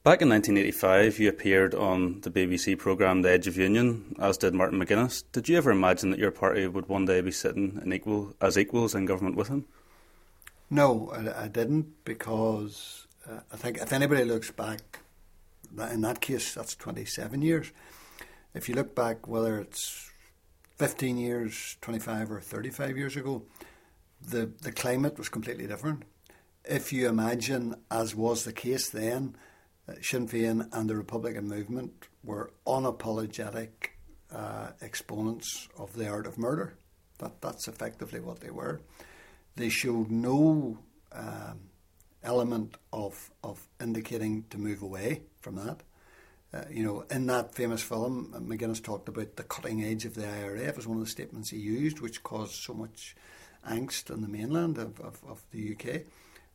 Back in 1985, you appeared on the BBC programme The Edge of Union, as did Martin McGuinness. Did you ever imagine that your party would one day be sitting as equals in government with him? No, I didn't, because I think if anybody looks back, in that case, that's 27 years. If you look back, whether it's 15 years, 25 or 35 years ago, the climate was completely different. If you imagine, as was the case then, Sinn Féin and the Republican movement were unapologetic exponents of the art of murder. That's effectively what they were. They showed no element of indicating to move away from that. In that famous film, McGuinness talked about the cutting edge of the IRA. It was one of the statements he used, which caused so much angst in the mainland of the UK.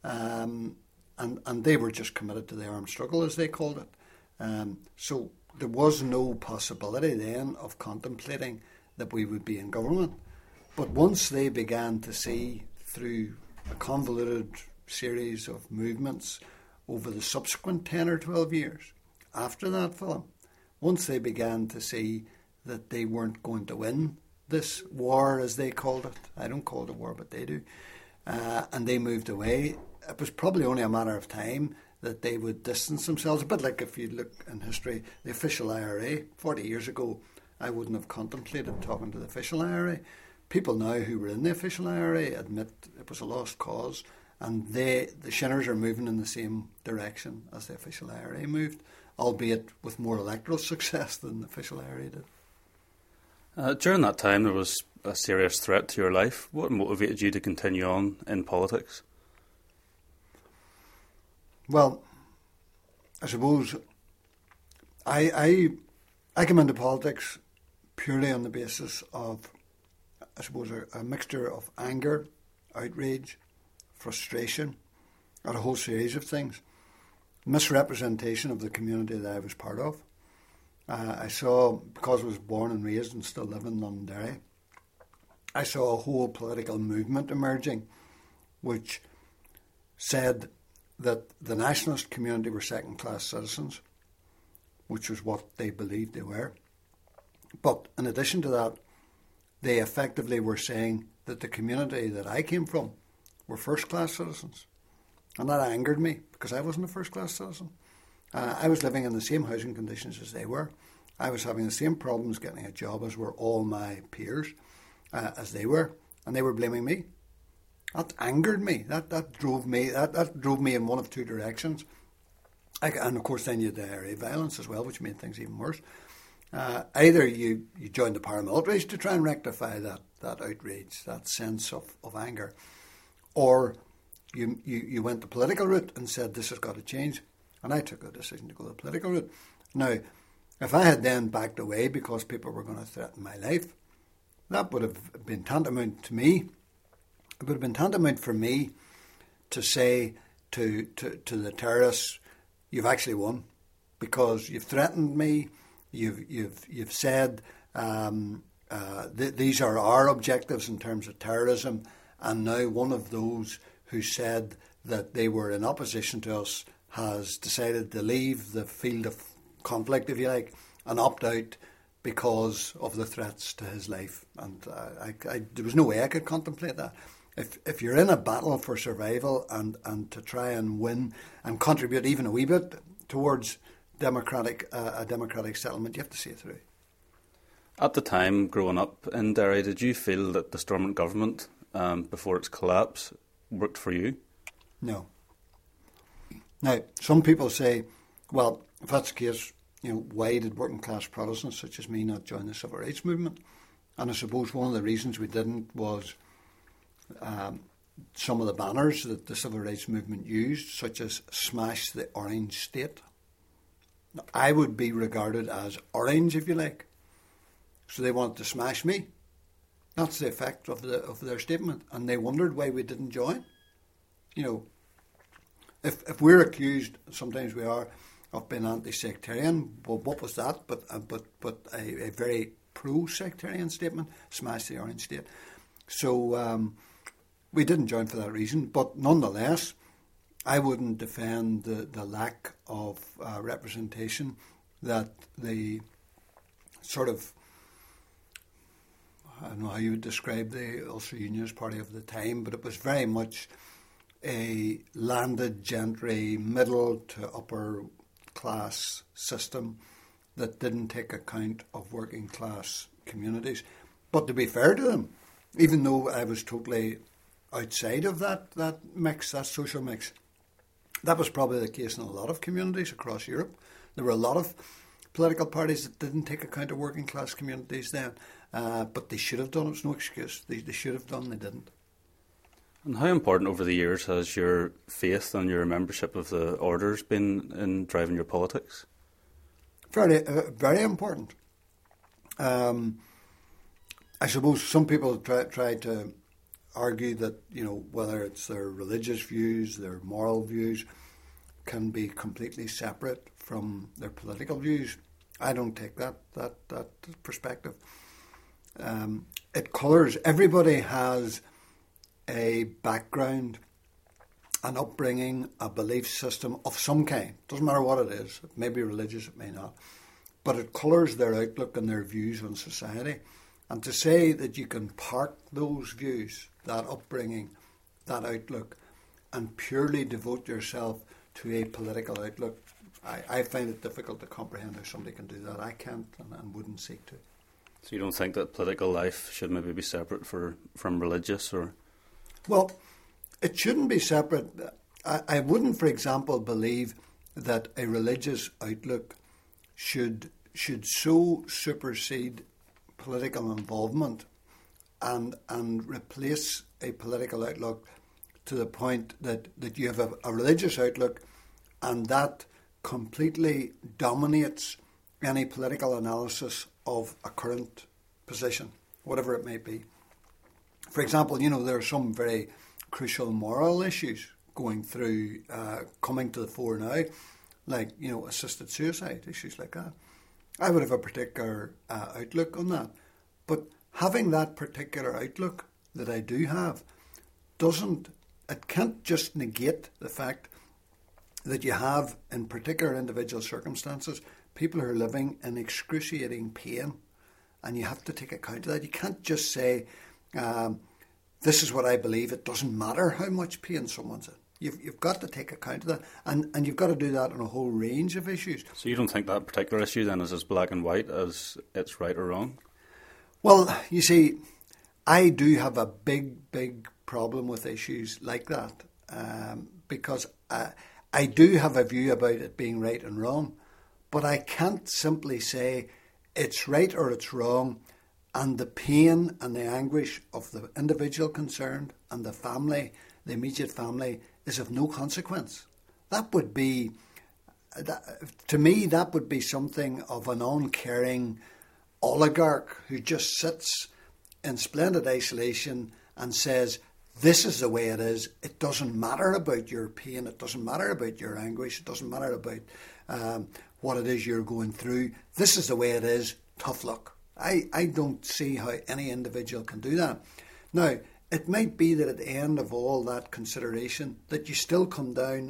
And they were just committed to the armed struggle, as they called it. So there was no possibility then of contemplating that we would be in government. But once they began to see, through a convoluted series of movements over the subsequent 10 or 12 years after that film, once they began to see that they weren't going to win this war, as they called it, I don't call it a war, but they do, and they moved away, it was probably only a matter of time that they would distance themselves. A bit like, if you look in history, the official IRA. 40 years ago, I wouldn't have contemplated talking to the official IRA. People now who were in the official IRA admit it was a lost cause, and the Shinners are moving in the same direction as the official IRA moved, albeit with more electoral success than the official IRA did. During that time, there was a serious threat to your life. What motivated you to continue on in politics? Well, I suppose I came into politics purely on the basis of, I suppose, a mixture of anger, outrage, frustration at a whole series of things. Misrepresentation of the community that I was part of. I saw, because I was born and raised and still live in Londonderry, I saw a whole political movement emerging which said that the nationalist community were second-class citizens, which was what they believed they were. But in addition to that, they effectively were saying that the community that I came from were first-class citizens. And that angered me, because I wasn't a first-class citizen. I was living in the same housing conditions as they were. I was having the same problems getting a job as were all my peers, as they were, and they were blaming me. That angered me. That drove me in one of two directions. And of course, then you had the IRA violence as well, which made things even worse. Either you joined the paramilitaries to try and rectify that outrage, that sense of anger, or you went the political route and said this has got to change. And I took a decision to go the political route. Now, if I had then backed away because people were going to threaten my life, that would have been tantamount to me. It would have been tantamount for me to say to the terrorists, "You've actually won, because you've threatened me. You've said these are our objectives in terms of terrorism, and now one of those who said that they were in opposition to us has decided to leave the field of conflict, if you like, and opt out because of the threats to his life." And there was no way I could contemplate that. If you're in a battle for survival and to try and win and contribute even a wee bit towards a democratic settlement, you have to see it through. At the time, growing up in Derry, did you feel that the Stormont government, before its collapse, worked for you? No. Now, some people say, well, if that's the case, why did working class Protestants such as me not join the civil rights movement? And I suppose one of the reasons we didn't was some of the banners that the civil rights movement used, such as "Smash the Orange State." Now, I would be regarded as orange, if you like. So they wanted to smash me. That's the effect of their statement. And they wondered why we didn't join. If we're accused, sometimes we are, of being anti-sectarian, well, what was that? But a very pro-sectarian statement, "Smash the Orange State." So we didn't join for that reason. But nonetheless, I wouldn't defend the lack of representation that the sort of, I don't know how you would describe the Ulster Unionist Party of the time, but it was very much a landed gentry, middle to upper class system that didn't take account of working class communities. But to be fair to them, even though I was totally outside of that mix, that social mix, that was probably the case in a lot of communities across Europe. There were a lot of political parties that didn't take account of working class communities then, but they should have done. It's no excuse. They should have done. They didn't. And how important over the years has your faith and your membership of the orders been in driving your politics? Very important. I suppose some people try to argue that, whether it's their religious views, their moral views, can be completely separate from their political views. I don't take that perspective. It colours. Everybody has a background, an upbringing, a belief system of some kind. Doesn't matter what it is. It may be religious, it may not. But it colours their outlook and their views on society. And to say that you can park those views, that upbringing, that outlook, and purely devote yourself to a political outlook, I find it difficult to comprehend how somebody can do that. I can't and wouldn't seek to. So you don't think that political life should maybe be separate from religious, or? Well, it shouldn't be separate. I wouldn't, for example, believe that a religious outlook should so supersede political involvement and replace a political outlook to the point that you have a religious outlook and that completely dominates any political analysis of a current position, whatever it may be. For example, there are some very crucial moral issues going through, coming to the fore now, like, assisted suicide, issues like that. I would have a particular outlook on that. But having that particular outlook that I do have it can't just negate the fact that you have, in particular individual circumstances, people who are living in excruciating pain, and you have to take account of that. You can't just say, this is what I believe, it doesn't matter how much pain someone's in. You've got to take account of that, and you've got to do that on a whole range of issues. So you don't think that particular issue then is as black and white as it's right or wrong? Well, you see, I do have a big problem with issues like that, because I do have a view about it being right and wrong, but I can't simply say it's right or it's wrong, and the pain and the anguish of the individual concerned and the family, the immediate family, is of no consequence. That would be, to me, that would be something of an uncaring oligarch who just sits in splendid isolation and says, this is the way it is. It doesn't matter about your pain. It doesn't matter about your anguish. It doesn't matter about what it is you're going through. This is the way it is. Tough luck. I don't see how any individual can do that. Now, it might be that at the end of all that consideration that you still come down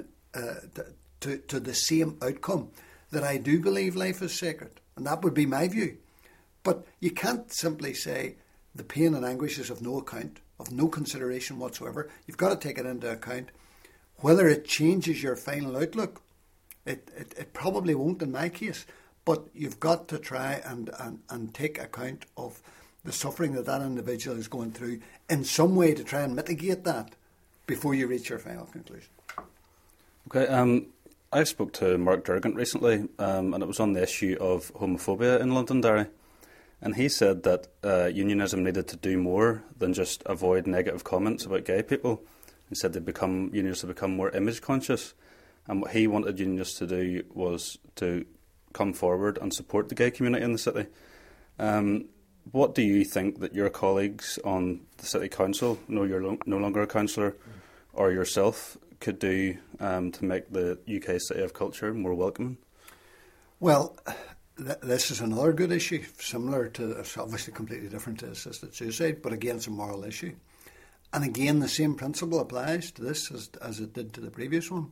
to the same outcome, that I do believe life is sacred. And that would be my view. But you can't simply say the pain and anguish is of no account, of no consideration whatsoever. You've got to take it into account. Whether it changes your final outlook, it probably won't in my case. But you've got to try and take account of the suffering that individual is going through in some way to try and mitigate that before you reach your final conclusion. Okay, I spoke to Mark Durgant recently, and it was on the issue of homophobia in Londonderry. And he said that unionism needed to do more than just avoid negative comments about gay people. He said unionists have become more image conscious. And what he wanted unionists to do was to come forward and support the gay community in the city. What do you think that your colleagues on the City Council, you're no longer a councillor, or yourself could do to make the UK City of Culture more welcoming? Well, this is another good issue, similar to, it's obviously completely different to assisted suicide, but again, it's a moral issue. and again the same principle applies to this as it did to the previous one,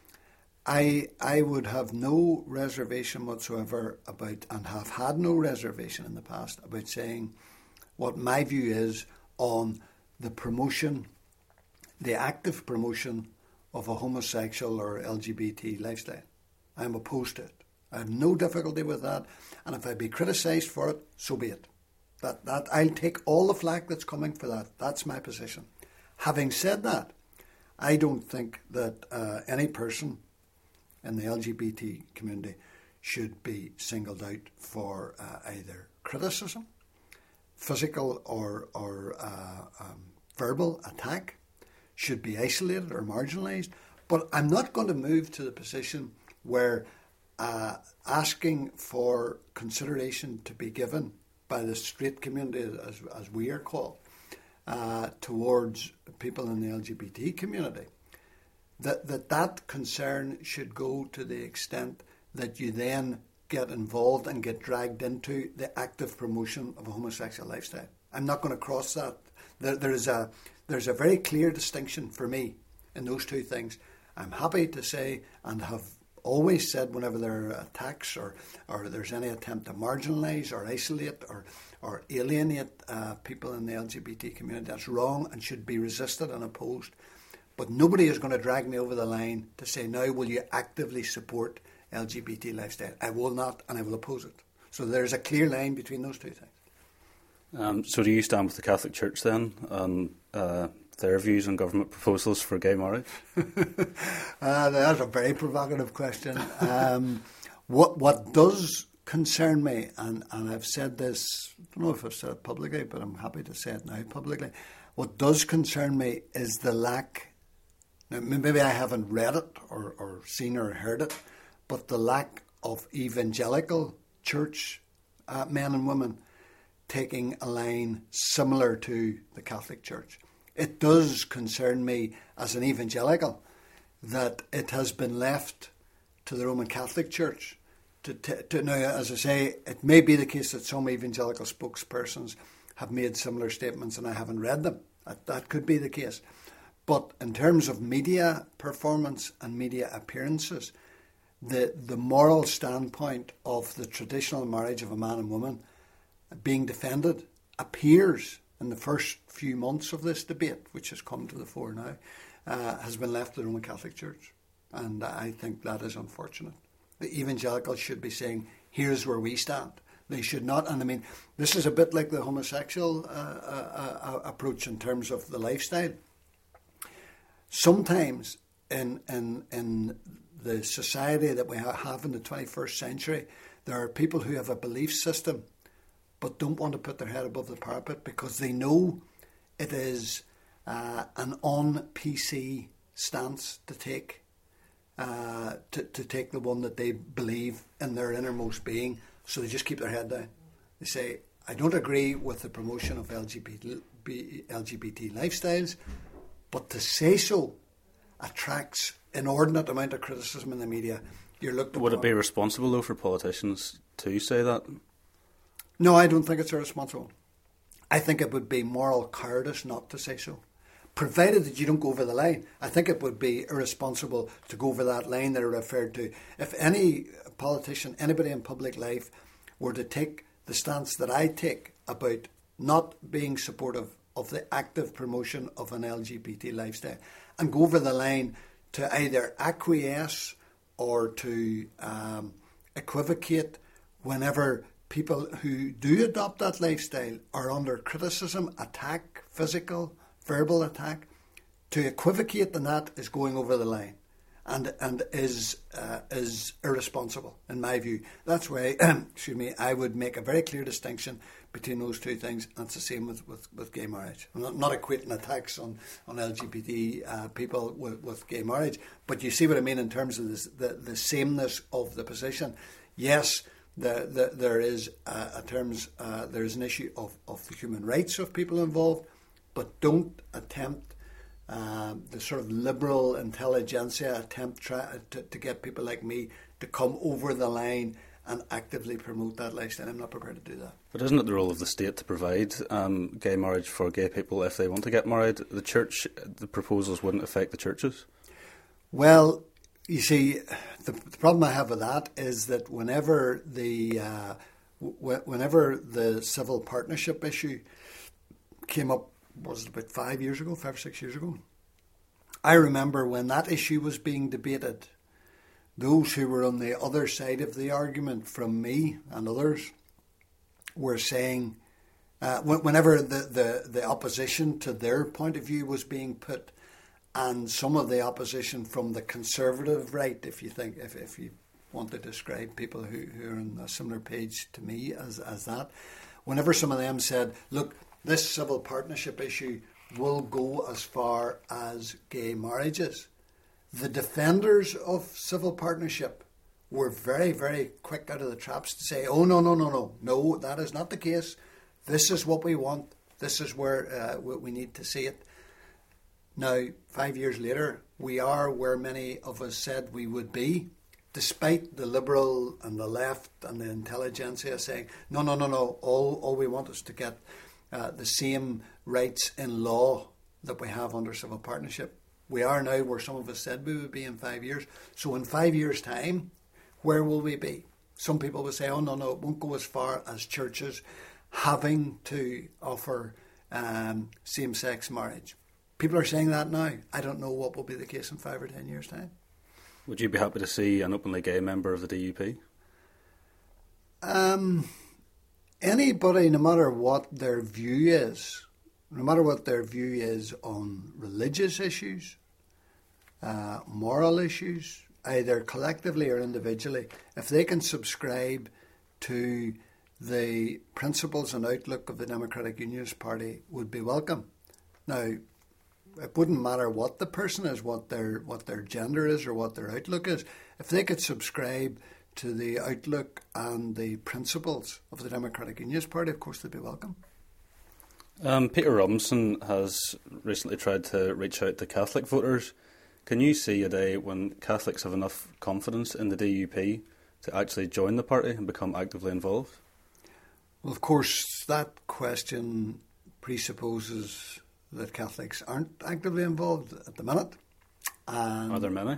I would have no reservation whatsoever about, and have had no reservation in the past, about saying what my view is on the promotion, the active promotion of a homosexual or LGBT lifestyle. I'm opposed to it. I have no difficulty with that, and if I be criticised for it, so be it. That I'll take all the flack that's coming for that. That's my position. Having said that, I don't think that any person in the LGBT community should be singled out for either criticism, physical or verbal attack, should be isolated or marginalised. But I'm not going to move to the position where asking for consideration to be given by the straight community, as we are called, towards people in the LGBT community, that concern should go to the extent that you then get involved and get dragged into the active promotion of a homosexual lifestyle. I'm not going to cross that. There's a very clear distinction for me in those two things. I'm happy to say, and have always said, whenever there are attacks or there's any attempt to marginalise or isolate or alienate people in the LGBT community, that's wrong and should be resisted and opposed. But nobody is going to drag me over the line to say, now will you actively support LGBT lifestyle? I will not, and I will oppose it. So there's a clear line between those two things. So do you stand with the Catholic Church then on their views on government proposals for gay marriage? That's a very provocative question. What does concern me, and I've said this, I don't know if I've said it publicly, but I'm happy to say it now publicly. What does concern me is the lack, now maybe I haven't read it or seen or heard it, but the lack of evangelical church men and women taking a line similar to the Catholic Church. It does concern me as an evangelical that it has been left to the Roman Catholic Church to now, as I say, it may be the case that some evangelical spokespersons have made similar statements and I haven't read them. That could be the case. But in terms of media performance and media appearances, the moral standpoint of the traditional marriage of a man and woman being defended appears in the first few months of this debate, which has come to the fore now, has been left to the Roman Catholic Church. And I think that is unfortunate. The evangelicals should be saying, here's where we stand. They should not, and I mean, this is a bit like the homosexual approach in terms of the lifestyle. Sometimes in the society that we have in the 21st century, there are people who have a belief system but don't want to put their head above the parapet because they know it is an on-PC stance to take, to take the one that they believe in their innermost being. So they just keep their head down. They say, I don't agree with the promotion of LGBT lifestyles, but to say so attracts inordinate amount of criticism in the media. You're looked upon. Would it be responsible, though, for politicians to say that? No, I don't think it's irresponsible. I think it would be moral cowardice not to say so. Provided that you don't go over the line. I think it would be irresponsible to go over that line that I referred to. If any politician, anybody in public life, were to take the stance that I take about not being supportive of the active promotion of an LGBT lifestyle and go over the line to either acquiesce or to equivocate whenever people who do adopt that lifestyle are under criticism, attack, physical, verbal attack, to equivocate in that is going over the line and is irresponsible, in my view. That's why, I would make a very clear distinction between those two things, and it's the same with gay marriage. I'm not equating attacks on LGBT people with gay marriage, but you see what I mean in terms of the sameness of the position. Yes, there is there is an issue of the human rights of people involved, but don't attempt the sort of liberal intelligentsia to get people like me to come over the line and actively promote that lifestyle. I'm not prepared to do that. But isn't it the role of the state to provide gay marriage for gay people if they want to get married? The church, the proposals wouldn't affect the churches? Well, you see, the problem I have with that is that whenever the civil partnership issue came up, was it about 5 or 6 years ago? I remember when that issue was being debated, those who were on the other side of the argument from me and others were saying, whenever the opposition to their point of view was being put, and some of the opposition from the conservative right, if you want to describe people who are on a similar page to me as that, whenever some of them said, look, this civil partnership issue will go as far as gay marriages, the defenders of civil partnership were very, very quick out of the traps to say, oh, no, that is not the case. This is what we want. This is where we need to see it. Now, 5 years later, we are where many of us said we would be, despite the liberal and the left and the intelligentsia saying, no, all we want is to get the same rights in law that we have under civil partnership. We are now where some of us said we would be in 5 years. So in 5 years' time, where will we be? Some people will say, oh, no, it won't go as far as churches having to offer same-sex marriage. People are saying that now. I don't know what will be the case in 5 or 10 years' time. Would you be happy to see an openly gay member of the DUP? Anybody, no matter what their view is on religious issues, moral issues, either collectively or individually, if they can subscribe to the principles and outlook of the Democratic Unionist Party, would be welcome. Now, it wouldn't matter what the person is, what their gender is, or what their outlook is. If they could subscribe to the outlook and the principles of the Democratic Unionist Party, of course they'd be welcome. Peter Robinson has recently tried to reach out to Catholic voters. Can you see a day when Catholics have enough confidence in the DUP to actually join the party and become actively involved? Well, of course, that question presupposes that Catholics aren't actively involved at the minute. Are there many?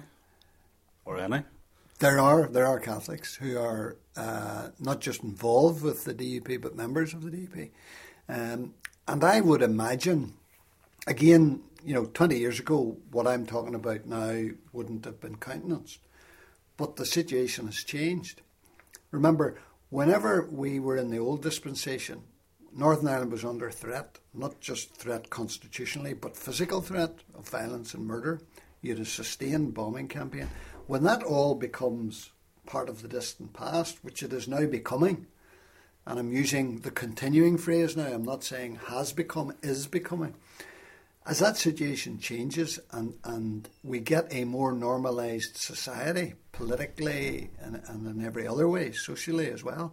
Or any? There are Catholics who are not just involved with the DUP, but members of the DUP. And I would imagine, again, 20 years ago, what I'm talking about now wouldn't have been countenanced. But the situation has changed. Remember, whenever we were in the old dispensation, Northern Ireland was under threat, not just threat constitutionally, but physical threat of violence and murder. You had a sustained bombing campaign. When that all becomes part of the distant past, which it is now becoming, and I'm using the continuing phrase now, I'm not saying has become, is becoming. As that situation changes and we get a more normalised society, politically and in every other way, socially as well,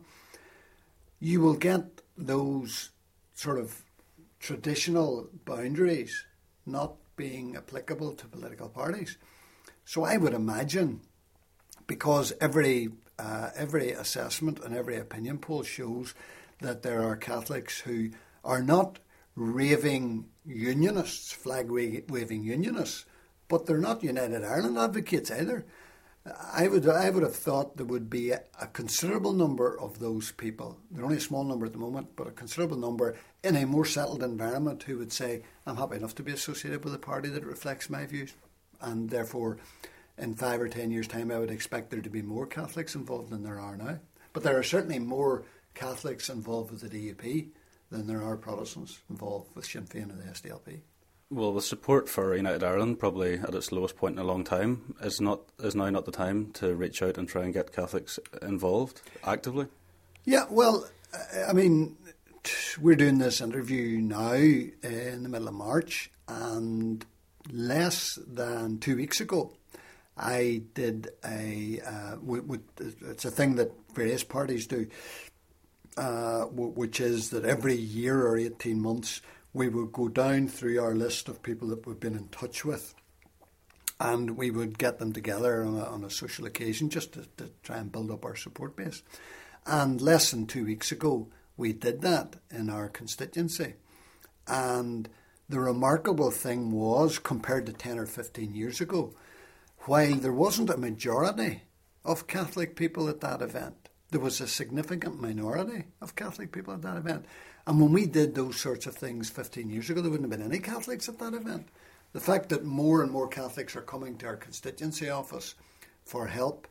you will get those sort of traditional boundaries not being applicable to political parties. So I would imagine, because every assessment and every opinion poll shows that there are Catholics who are not raving unionists, flag-waving unionists, but they're not United Ireland advocates either. I would have thought there would be a considerable number of those people. They're only a small number at the moment, but a considerable number in a more settled environment who would say, I'm happy enough to be associated with a party that reflects my views. And therefore, in 5 or 10 years' time, I would expect there to be more Catholics involved than there are now. But there are certainly more Catholics involved with the DUP than there are Protestants involved with Sinn Féin and the SDLP. Well, the support for United Ireland, probably at its lowest point in a long time, is now not the time to reach out and try and get Catholics involved actively? Yeah, well, I mean, we're doing this interview now in the middle of March, and less than 2 weeks ago, I did it's a thing that various parties do, which is that every year or 18 months, we will go down through our list of people that we've been in touch with and we would get them together on a social occasion just to try and build up our support base. And less than 2 weeks ago, we did that in our constituency. And the remarkable thing was, compared to 10 or 15 years ago, while there wasn't a majority of Catholic people at that event, there was a significant minority of Catholic people at that event. And when we did those sorts of things 15 years ago, there wouldn't have been any Catholics at that event. The fact that more and more Catholics are coming to our constituency office for help,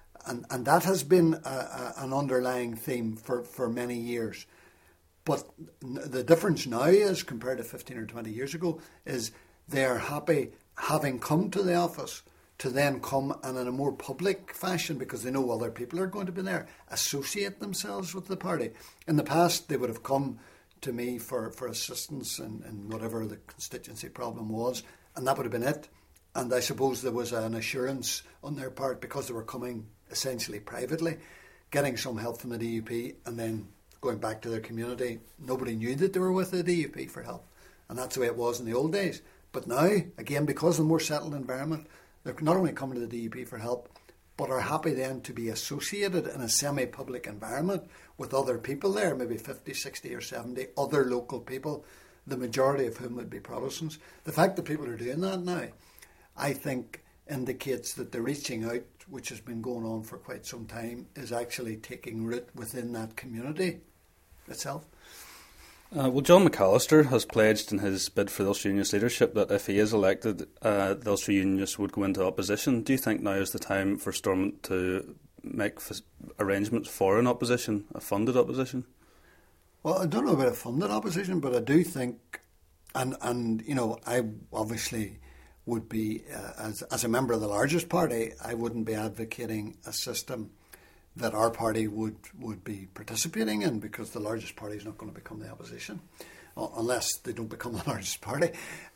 and that has been an underlying theme for many years. But the difference now is, compared to 15 or 20 years ago, is they are happy having come to the office to then come and in a more public fashion, because they know other people are going to be there, associate themselves with the party. In the past, they would have come to me for assistance in whatever the constituency problem was, and that would have been it. And I suppose there was an assurance on their part, because they were coming essentially privately, getting some help from the DUP, and then going back to their community. Nobody knew that they were with the DUP for help, and that's the way it was in the old days. But now, again, because of the more settled environment, they're not only coming to the DUP for help, but are happy then to be associated in a semi-public environment with other people there, maybe 50, 60 or 70 other local people, the majority of whom would be Protestants. The fact that people are doing that now, I think, indicates that the reaching out, which has been going on for quite some time, is actually taking root within that community itself. Well, John McAllister has pledged in his bid for the Ulster Unionist leadership that if he is elected, the Ulster Unionists would go into opposition. Do you think now is the time for Stormont to make arrangements for an opposition, a funded opposition? Well, I don't know about a funded opposition, but I do think, and you know, I obviously would be, as a member of the largest party, I wouldn't be advocating a system that our party would be participating in, because the largest party is not going to become the opposition, unless they don't become the largest party.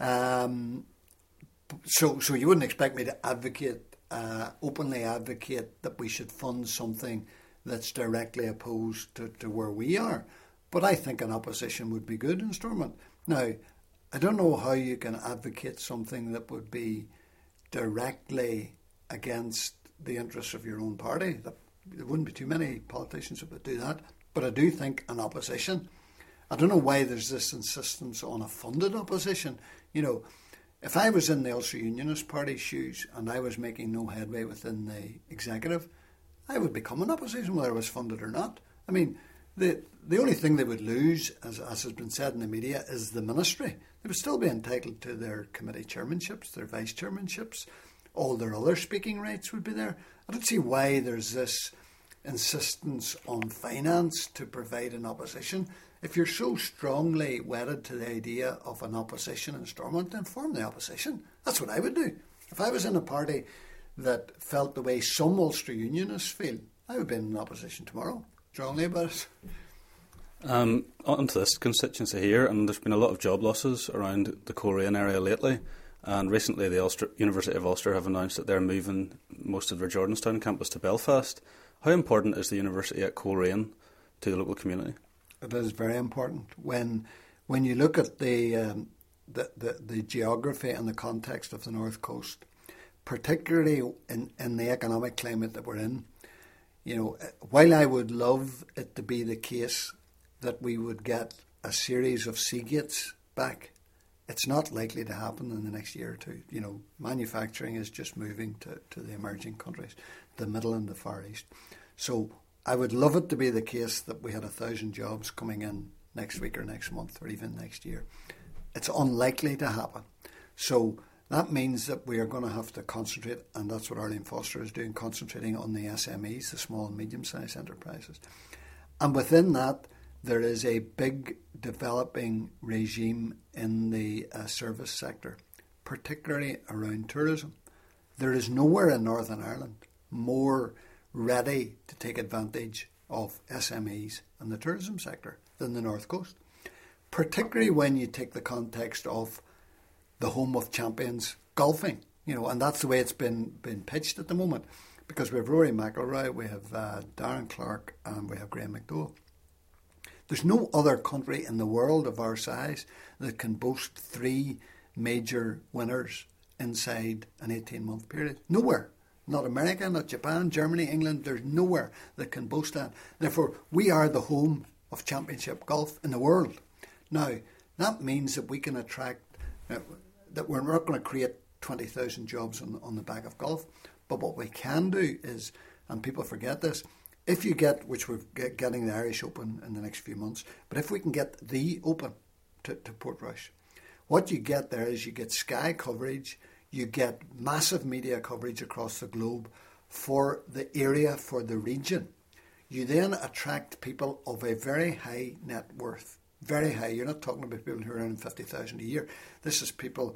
So you wouldn't expect me to advocate, openly advocate that we should fund something that's directly opposed to where we are. But I think an opposition would be good in Stormont. Now, I don't know how you can advocate something that would be directly against the interests of your own party. There wouldn't be too many politicians that would do that. But I do think an opposition. I don't know why there's this insistence on a funded opposition. You know, if I was in the Ulster Unionist Party's shoes and I was making no headway within the executive, I would become an opposition whether I was funded or not. I mean, the only thing they would lose, as has been said in the media, is the ministry. They would still be entitled to their committee chairmanships, their vice chairmanships. All their other speaking rights would be there. I don't see why there's this insistence on finance to provide an opposition. If you're so strongly wedded to the idea of an opposition in Stormont, then form the opposition. That's what I would do. If I was in a party that felt the way some Ulster Unionists feel, I would be in opposition tomorrow, strongly about it. Onto this constituency here, and there's been a lot of job losses around the Coleraine area lately. And recently the University of Ulster have announced that they're moving most of their Jordanstown campus to Belfast. How important is the university at Coleraine to the local community? It is very important. When you look at the geography and the context of the North Coast, particularly in the economic climate that we're in, you know, while I would love it to be the case that we would get a series of Seagates back, it's not likely to happen in the next year or two. You know, manufacturing is just moving to the emerging countries, the Middle and the Far East. So I would love it to be the case that we had 1,000 jobs coming in next week or next month or even next year. It's unlikely to happen. So that means that we are going to have to concentrate, and that's what Arlene Foster is doing, concentrating on the SMEs, the small and medium-sized enterprises. And within that, there is a big developing regime in the service sector, particularly around tourism. There is nowhere in Northern Ireland more ready to take advantage of SMEs and the tourism sector than the North Coast, particularly when you take the context of the home of champions golfing, you know, and that's the way it's been pitched at the moment, because we have Rory McIlroy, we have Darren Clarke, and we have Graham McDowell. There's no other country in the world of our size that can boast 3 major winners inside an 18-month period. Nowhere. Not America, not Japan, Germany, England. There's nowhere that can boast that. Therefore, we are the home of championship golf in the world. Now, that means that we can attract, that we're not going to create 20,000 jobs on the back of golf. But what we can do is, and people forget this, if you get, which we're getting the Irish Open in the next few months, but if we can get the Open to Portrush, what you get there is you get Sky coverage, you get massive media coverage across the globe for the area, for the region. You then attract people of a very high net worth, very high. You're not talking about people who are earning 50,000 a year. This is people,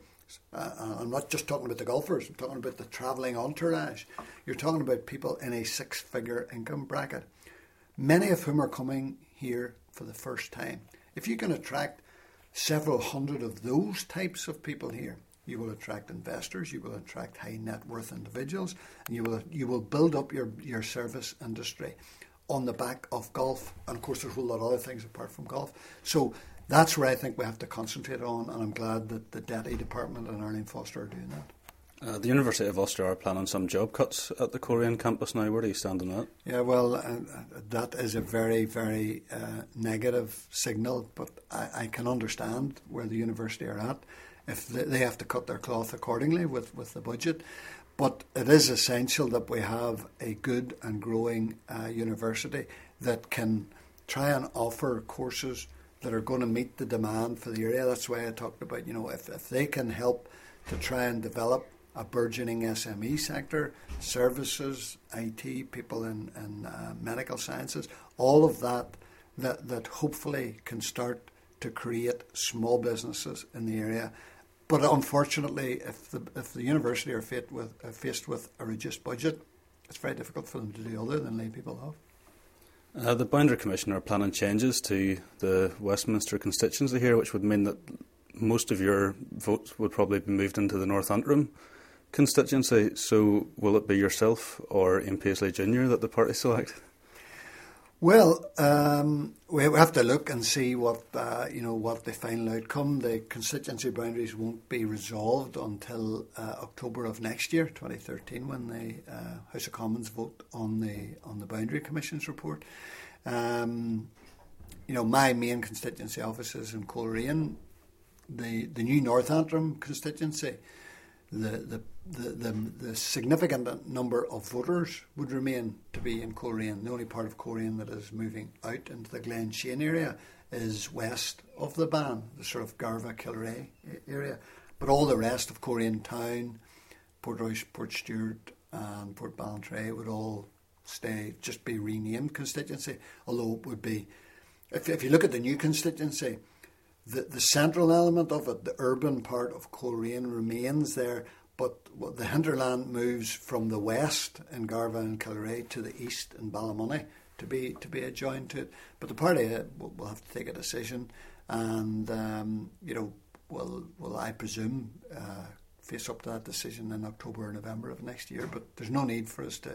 I'm not just talking about the golfers, I'm talking about the travelling entourage. You're talking about people in a six-figure income bracket, many of whom are coming here for the first time. If you can attract several hundred of those types of people here, you will attract investors, you will attract high net worth individuals, and you will build up your service industry on the back of golf. And of course there's a whole lot of other things apart from golf. So that's where I think we have to concentrate on, and I'm glad that the Deputy Department and Arlene Foster are doing that. The University of Ulster are planning some job cuts at the Coleraine campus now. Where do you stand on that? Yeah, well, that is a very, very negative signal, but I can understand where the university are at. If they have to cut their cloth accordingly with the budget. But it is essential that we have a good and growing university that can try and offer courses that are going to meet the demand for the area. That's why I talked about, if they can help to try and develop a burgeoning SME sector, services, IT, people in medical sciences, all of that hopefully can start to create small businesses in the area. But unfortunately, if the university are faced with a reduced budget, it's very difficult for them to do other than lay people off. The Boundary Commission are planning changes to the Westminster constituency here, which would mean that most of your votes would probably be moved into the North Antrim constituency. So will it be yourself or Ian Paisley Jr. that the party select? Well, we have to look and see what the final outcome. The constituency boundaries won't be resolved until October of next year, 2013, when the House of Commons vote on the Boundary Commission's report. My main constituency office is in Coleraine. The new North Antrim constituency, the significant number of voters would remain to be in Coleraine. The only part of Coleraine that is moving out into the Glen Shane area is west of the Ban, the sort of Garva, Kilray area. But all the rest of Coleraine Town, Portrush, Portstewart and Port Ballantrae would all just be renamed constituency, although it would be, if you look at the new constituency, the central element of it, the urban part of Coleraine, remains there, but the hinterland moves from the west in Garva and Kilray to the east in Ballymoney to be adjoined to it. But the party will have to take a decision, and will I presume face up to that decision in October or November of next year. But there's no need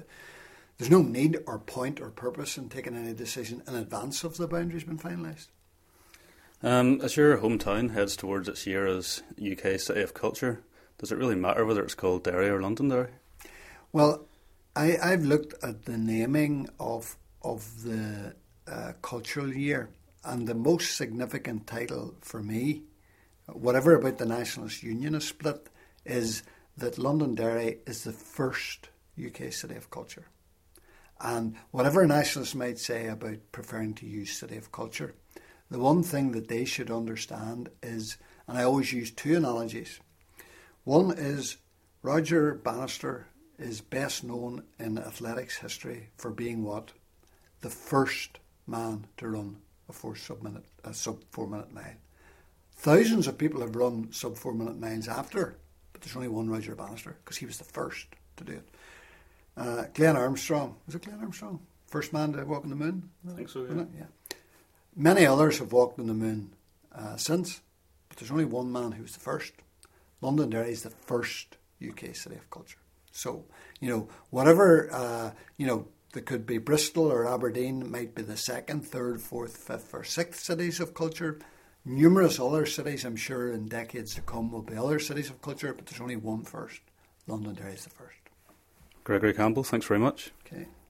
or point or purpose in taking any decision in advance of the boundaries being finalised. As your hometown heads towards its year as UK City of Culture, does it really matter whether it's called Derry or Londonderry? Well, I've looked at the naming of the cultural year, and the most significant title for me, whatever about the Nationalist Unionist split, is that Londonderry is the first UK City of Culture. And whatever nationalists might say about preferring to use City of Culture, the one thing that they should understand is, and I always use two analogies. One is Roger Bannister is best known in athletics history for being what? The first man to run a sub 4 minute mile. Thousands of people have run sub 4 minute miles after, but there's only one Roger Bannister because he was the first to do it. Glenn Armstrong, was it Glenn Armstrong? First man to walk on the moon? I think so, yeah. Many others have walked on the moon since, but there's only one man who was the first. Londonderry is the first UK City of Culture. So, whatever, there could be Bristol or Aberdeen might be the second, third, fourth, fifth or sixth cities of culture. numerous other cities, I'm sure, in decades to come will be other cities of culture, but there's only one first. Londonderry is the first. Gregory Campbell, thanks very much. Okay.